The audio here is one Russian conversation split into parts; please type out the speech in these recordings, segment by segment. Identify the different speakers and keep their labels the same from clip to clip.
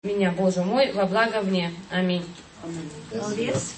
Speaker 1: меня, Боже мой, во благо мне. Аминь.
Speaker 2: Молодец.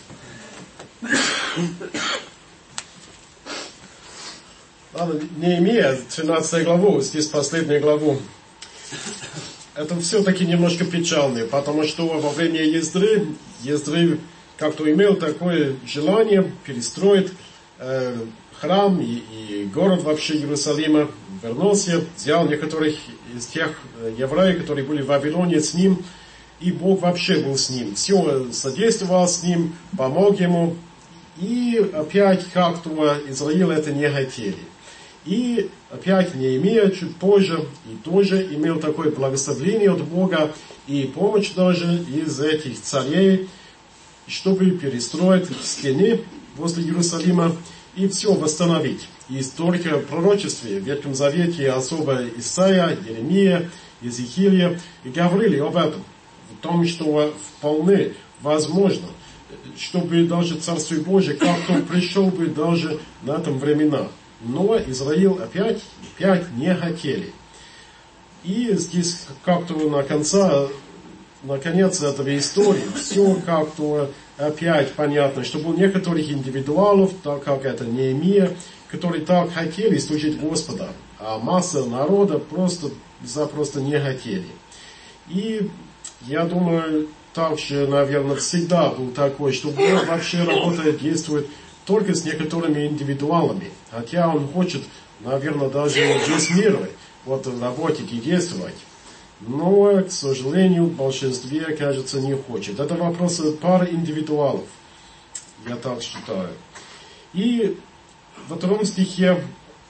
Speaker 3: Ладно, Неемия, 13 главу, здесь последнюю главу. Это все-таки немножко печально, потому что во время Ездры как-то имел такое желание перестроить храм и город вообще Иерусалима, вернулся, взял некоторых из тех евреев, которые были в Вавилоне с ним, и Бог вообще был с ним. Все содействовал с ним, помог ему, и опять как-то Израиль это не хотели. И опять Неемия чуть позже и тоже имел такое благословение от Бога и помощь даже из этих царей, чтобы перестроить стены возле Иерусалима и все восстановить. И только в пророчестве в Ветхом Завете особо Исаия, Еремия, Иезекииля и говорили об этом. В том, что вполне возможно, чтобы даже Царствие Божие как-то пришел бы даже на этом времена. Но Израиль опять не хотели. И здесь как-то наконец этого истории, все как-то опять понятно, что было некоторых индивидуалов, так как это Неемия, которые так хотели служить Господа, а масса народа просто не хотели. И я думаю, также, наверное, всегда был такой, что Бог вообще работает, действует только с некоторыми индивидуалами. Хотя Он хочет, наверное, даже весь мир работать и действовать. Но, к сожалению, в большинстве, кажется, не хочет. Это вопрос пары индивидуалов. Я так считаю. И во 2 стихе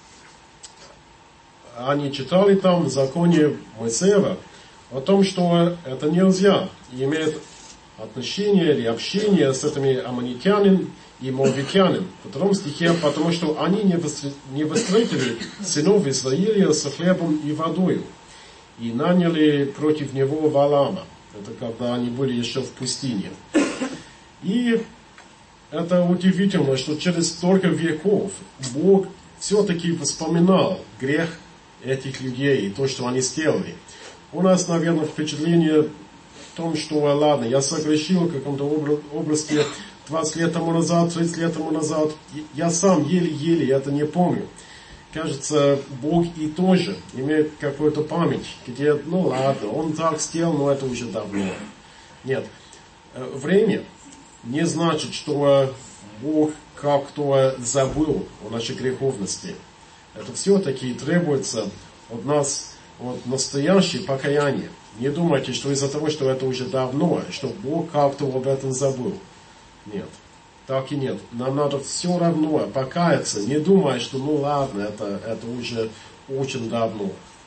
Speaker 3: они читали там в законе Моисеева о том, что это нельзя иметь отношение или общение с этими аммонитянами и моавитянин. В 2 стихе, потому что они не встретили сынов Израиля с хлебом и водою и наняли против него Валаама. Это когда они были еще в пустыне. И это удивительно, что через столько веков Бог все-таки вспоминал грех этих людей и то, что они сделали. У нас, наверное, впечатление в том, что, ладно, я согрешил в каком-то области 20 лет тому назад, 30 лет тому назад. Я сам еле-еле это не помню. Кажется, Бог и тоже имеет какую-то память, где, ладно, Он так сделал, но это уже давно. Нет. Время не значит, что Бог как-то забыл о нашей греховности. Это все-таки требуется от нас настоящее покаяние. Не думайте, что из-за того, что это уже давно, что Бог как-то об этом забыл. Нет. Так и нет. Нам надо все равно покаяться, не думая, что ладно, это уже очень давно.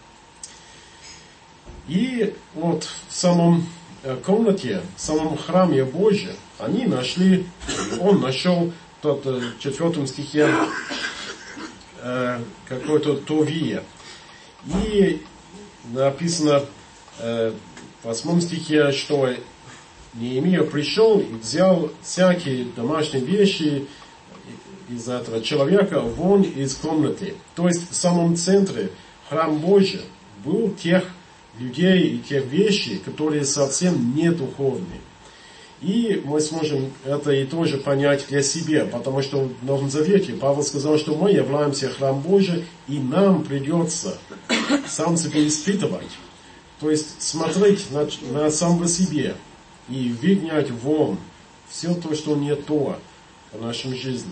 Speaker 3: И в самом комнате, в самом храме Божьем, он нашел в 4 стихе какое-то товие. И написано в 8 стихе, что Неемия пришел и взял всякие домашние вещи из этого человека вон из комнаты. То есть в самом центре храм Божий был тех людей и тех вещей, которые совсем не духовные. И мы сможем это и тоже понять для себя, потому что в Новом Завете Павел сказал, что мы являемся храм Божий, и нам придется сам себя испытывать. То есть смотреть на самого себе и выгнать вон все то, что не то в нашей жизни.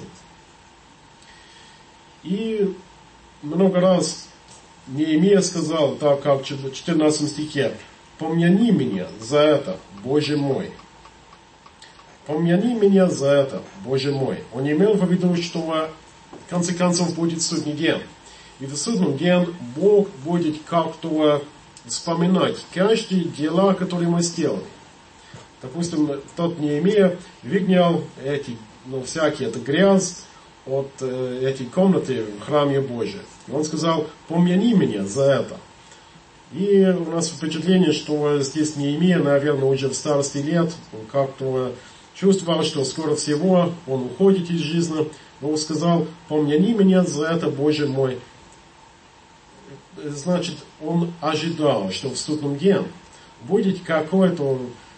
Speaker 3: И много раз Неемия сказал, так как в 14 стихе, «Помяни меня за это, Боже мой». «Помяни меня за это, Боже мой». Он имел в виду, что в конце концов будет судный день. И в судный день Бог будет как-то вспоминать каждые дела, которые мы сделали. Допустим, тот Неемия выгнал всякие грязь от этой комнаты в храме Божьем. И он сказал, помяни меня за это. И у нас впечатление, что здесь Неемия, наверное, уже в старости лет, он как-то чувствовал, что скоро всего он уходит из жизни. Но он сказал, помяни меня за это, Боже мой. Значит, он ожидал, что в судном дне будет какой-то,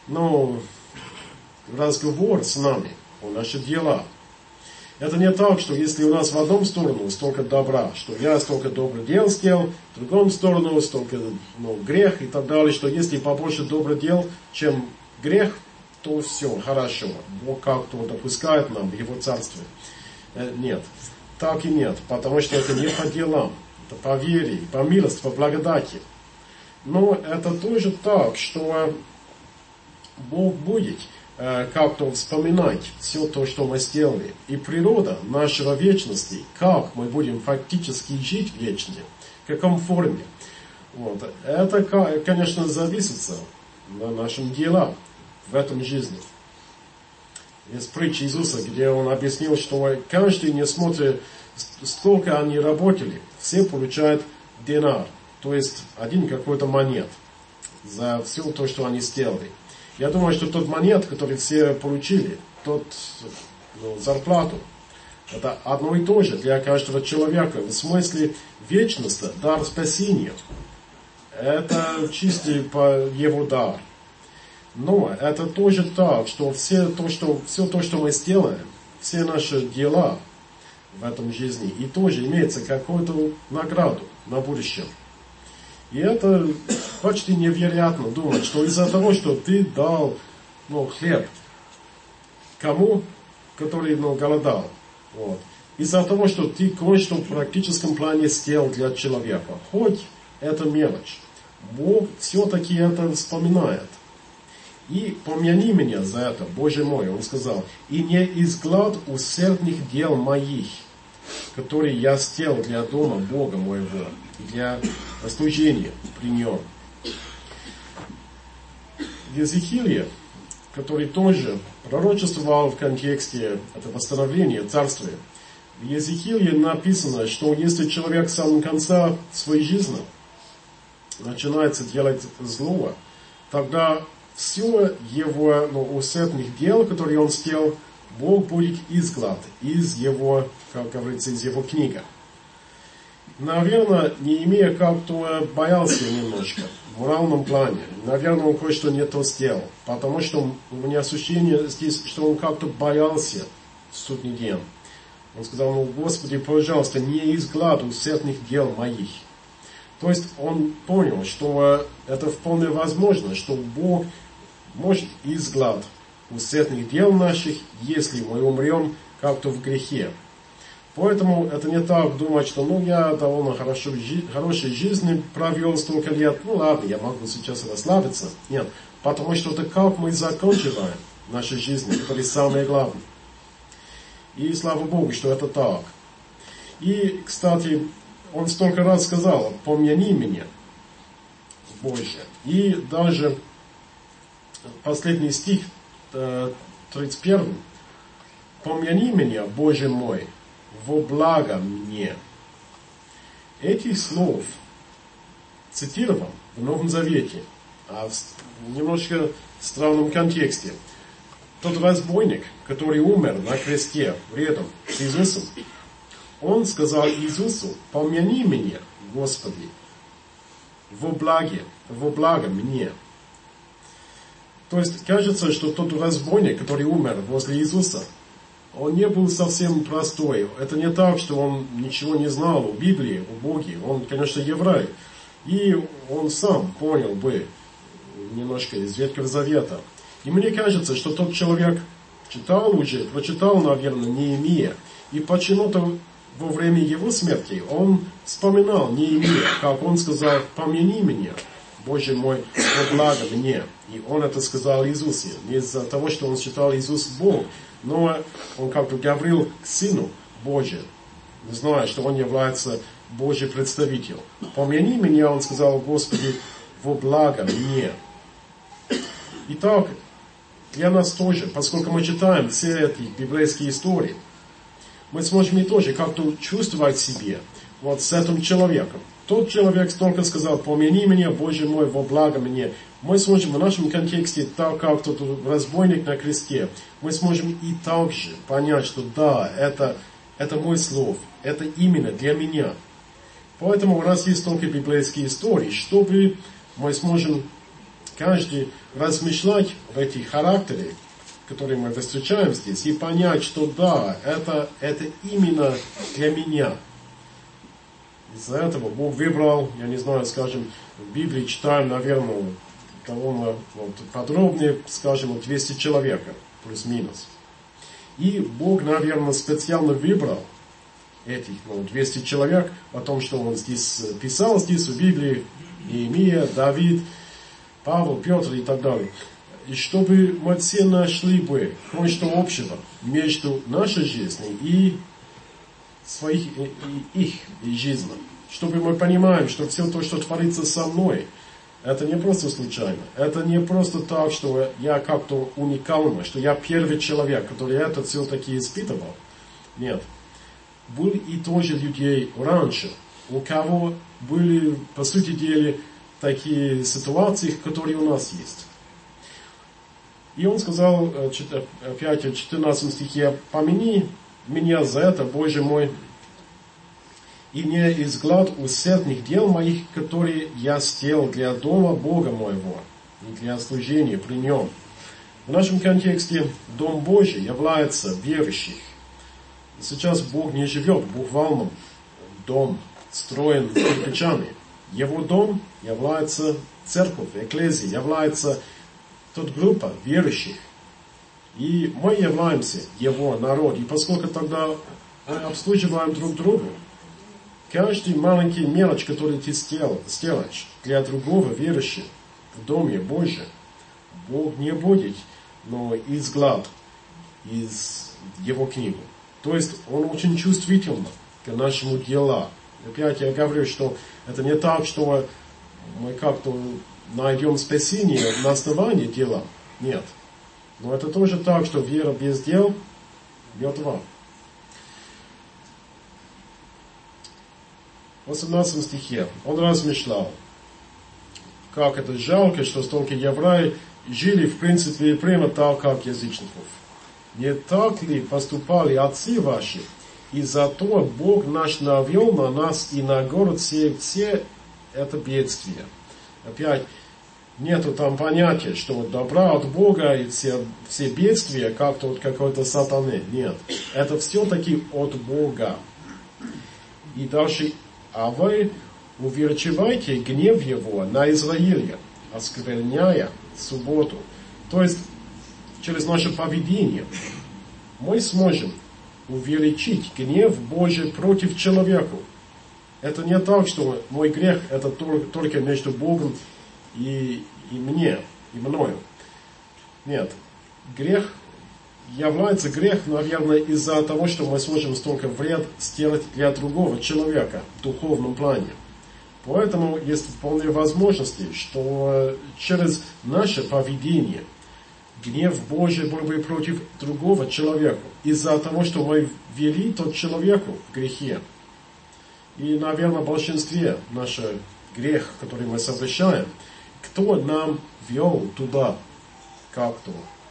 Speaker 3: разговор с нами о наших делах. Это не так, что если у нас в одном сторону столько добра, что я столько добрых дел сделал, в другом сторону столько грех и так далее, что если побольше добрых дел, чем грех, то все, хорошо. Бог как-то допускает нам в Его Царстве. Нет, так и нет, потому что это не по делам, это по вере, по милости, по благодати. Но это тоже так, что Бог будет как-то вспоминать все то, что мы сделали. И природа нашего вечности, как мы будем фактически жить вечно, в каком форме. Вот. Это, конечно, зависит на нашем делах в этом жизни. Есть притча Иисуса, где Он объяснил, что каждый, несмотря сколько они работали, все получают динар, то есть один какой-то монет за все то, что они сделали. Я думаю, что тот монет, который все получили, тот зарплату, это одно и то же для каждого человека. В смысле вечности, дар спасения. Это чистый его дар. Но это тоже так, что все то, что мы сделаем, все наши дела в этом жизни, и тоже имеется какую-то награду на будущем. И это почти невероятно думать, что из-за того, что ты дал хлеб кому, который голодал, вот, из-за того, что ты кое-что в практическом плане сделал для человека, хоть это мелочь, Бог все-таки это вспоминает. И помяни меня за это, Боже мой, Он сказал, и не изгладь усердных дел моих, которые я сделал для дома Бога моего, для служения при Нем. В Иезекииле, который тоже пророчествовал в контексте этого становления царствия, в Иезекииле написано, что если человек в самом конце своей жизни начинается делать зло, тогда все его усердных дел, которые он сделал, Бог будет изгнать из его, как говорится, из его книги. Наверное, не имея как-то боялся немножко в моральном плане. Наверное, он кое-что не то сделал. Потому что у меня ощущение здесь, что он как-то боялся в судный день. Он сказал, Господи, пожалуйста, не изгладь усердных дел моих. То есть он понял, что это вполне возможно, что Бог может изгладить усердных дел наших, если мы умрем как-то в грехе. Поэтому это не так думать, что я довольно хорошей жизни провел столько лет, ладно, я могу сейчас расслабиться. Нет, потому что это как мы заканчиваем нашу жизнь, это самое главное. И слава Богу, что это так. И, кстати, он столько раз сказал, помяни меня, Боже. И даже последний стих, 31. Помяни меня, Боже мой, во благо мне. Этих слов цитирован в Новом Завете, а в немножко странном контексте. Тот разбойник, который умер на кресте рядом с Иисусом, он сказал Иисусу, помяни меня, Господи, во благо мне. То есть, кажется, что тот разбойник, который умер возле Иисуса, он не был совсем простой. Это не так, что он ничего не знал о Библии, о Боге. Он, конечно, еврей. И он сам понял бы немножко из Ветхого Завета. И мне кажется, что тот человек прочитал, наверное, Неемия. И почему-то во время его смерти он вспоминал Неемия, как он сказал, помяни меня, Боже мой, во благо мне. И он это сказал Иисусу. Не из-за того, что он считал Иисус Бог, но он как-то говорил к Сыну Божию, зная, что он является Божий представитель. Помяни меня, он сказал, Господи, во благо мне. Итак, для нас тоже, поскольку мы читаем все эти библейские истории, мы сможем и тоже как-то чувствовать себе вот с этим человеком. Тот человек только сказал, помяни меня, Боже мой, во благо мне. Мы сможем в нашем контексте, так как тот разбойник на кресте, мы сможем и так же понять, что да, это мой слов, это именно для меня. Поэтому у нас есть только библейские истории, чтобы мы сможем каждый размышлять в этих характерах, которые мы встречаем здесь, и понять, что да, это именно для меня. Из-за этого Бог выбрал, я не знаю, скажем, в Библии читаем, наверное, довольно подробнее, скажем, 200 человек, плюс-минус. И Бог, наверное, специально выбрал этих 200 человек, о том, что Он здесь писал, здесь в Библии, Иеремия, Давид, Павел, Петр и так далее. И чтобы мы все нашли бы кое-что общего между нашей жизнью и их жизнью. Чтобы мы понимаем, что все то, что творится со мной, это не просто случайно. Это не просто так, что я как-то уникальный, что я первый человек, который это все-таки испытывал. Нет. Были и тоже людей раньше, у кого были, по сути дела, такие ситуации, которые у нас есть. И он сказал, опять в 14 стихе, «Помяни меня за это, Боже мой, и не изгладь усердных дел моих, которые я сделал для дома Бога моего и для служения при нем». В нашем контексте Дом Божий является верующих. Сейчас Бог не живет в буквальном дом, строен кирпичами. Его дом является церковь, экклезия, является тот группа верующих. И мы являемся Его народ. И поскольку тогда мы обслуживаем друг друга, каждый маленький мелочь, который ты сделаешь для другого верующего в Доме Божьем, Бог не будет, но изгладь из Его книги. То есть Он очень чувствителен к нашему делу. Опять я говорю, что это не так, что мы как-то найдем спасение на основании дела. Нет. Но это тоже так, что вера без дел мертва. В 18 стихе он размышлял, как это жалко, что столько евреев жили в принципе прямо так, как язычников. Не так ли поступали отцы ваши? И зато Бог наш навел на нас и на город все это бедствие. Опять нету там понятия, что добра от Бога и все бедствия как-то от какой-то сатаны. Нет. Это все-таки от Бога. И дальше, а вы увеличивайте гнев Его на Израиле, оскверняя субботу. То есть, через наше поведение мы сможем увеличить гнев Божий против человека. Это не так, что мой грех это только между Богом и мне, и мною. Нет. Грех является грех, наверное, из-за того, что мы сможем столько вред сделать для другого человека в духовном плане. Поэтому есть вполне возможности, что через наше поведение гнев Божий был бы против другого человека, из-за того, что мы ввели тот человеку в грехе. И, наверное, в большинстве наш грех, который мы совершаем, кто нам вел туда, как-то.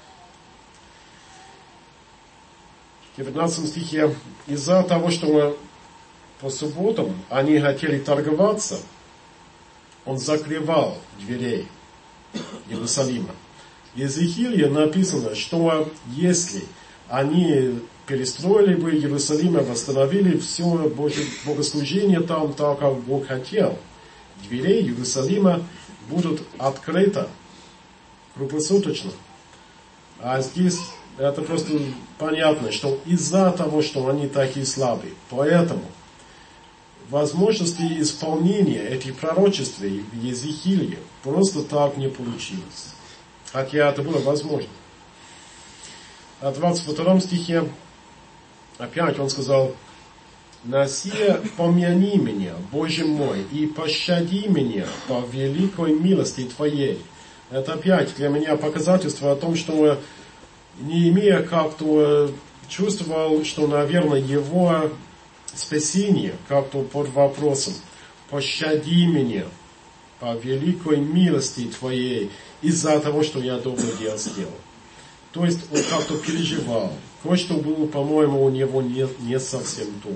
Speaker 3: В 19 стихе, из-за того, что мы по субботам они хотели торговаться, он закрывал дверей Иерусалима. В Иезекииле написано, что если они перестроили бы Иерусалим, восстановили все богослужение там, так как Бог хотел, двери Иерусалима будут открыты круглосуточно. А здесь это просто понятно, что из-за того, что они такие слабые, поэтому возможности исполнения этих пророчеств в Иезекииле просто так не получилось. Хотя это было возможно. А в 22 стихе опять он сказал: «На сие помяни меня, Боже мой, и пощади меня по великой милости Твоей». Это опять для меня показательство о том, что Неемия как-то чувствовал, что, наверное, его спасение как-то под вопросом. «Пощади меня по великой милости Твоей из-за того, что я доброе дело сделал». То есть он как-то переживал. Кое-что было, по-моему, у него не совсем то.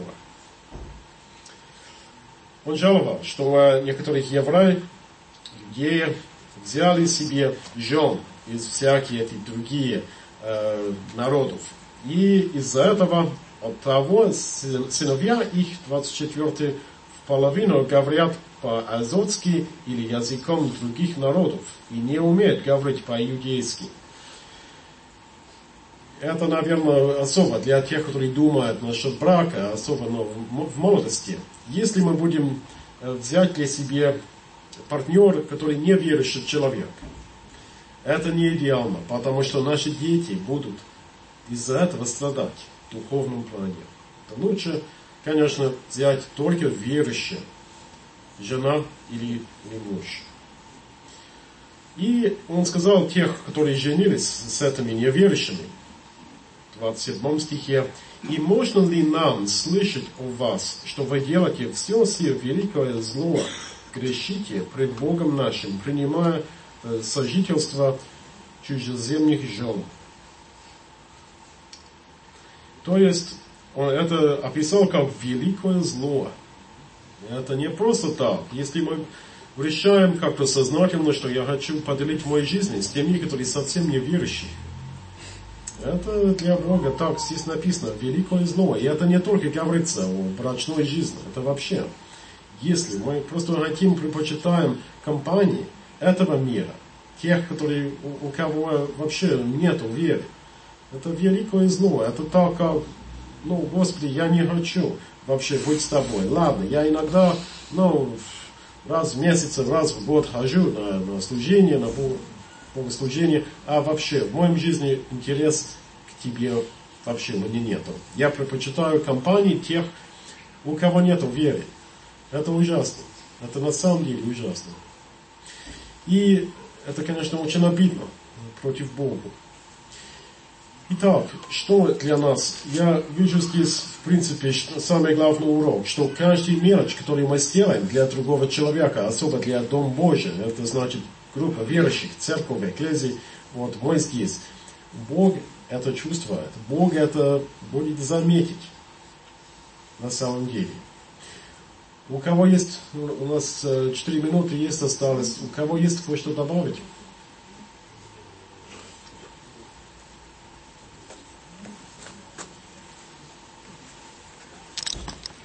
Speaker 3: Он жаловал, что некоторых евреев, иудеев, взяли себе жен из всяких этих других народов. И из-за этого от того сыновья их, 24 в половину, говорят по-азотски или языком других народов и не умеют говорить по-иудейски. Это, наверное, особо для тех, которые думают насчет брака, особенно в молодости. Если мы будем взять для себя партнера, который не верующий человек, это не идеально, потому что наши дети будут из-за этого страдать в духовном плане. Это лучше, конечно, взять только верующего, жена или муж. И он сказал тех, которые женились с этими неверующими, в 27 стихе, «И можно ли нам слышать о вас, что вы делаете все сие великое зло, грешите пред Богом нашим, принимая сожительство чужеземных жен?» То есть, он это описал как великое зло. Это не просто так. Если мы решаем как-то сознательно, что я хочу поделить мою жизнь с теми, которые совсем не верующие, это для Бога так здесь написано, великое зло. И это не только говорится о брачной жизни, это вообще. Если мы просто хотим, предпочитаем компании этого мира, тех, которые, у кого вообще нет веры, это великое зло. Это так, как, Господи, я не хочу вообще быть с тобой. Ладно, я иногда, раз в месяц, раз в год хожу на служение, на богослужение, а вообще в моей жизни интерес к тебе вообще у меня нету. Я предпочитаю компании тех, у кого нету веры. Это ужасно. Это на самом деле ужасно. И это, конечно, очень обидно против Бога. Итак, что для нас? Я вижу здесь, в принципе, самый главный урок, что каждый мелочь, который мы сделаем для другого человека, особо для Дома Божия, это значит группа верующих, церковь, экклезия, вот мы здесь. Бог это чувствует, Бог это будет заметить на самом деле. У кого есть, у нас 4 минуты есть осталось, у кого есть кое-что добавить?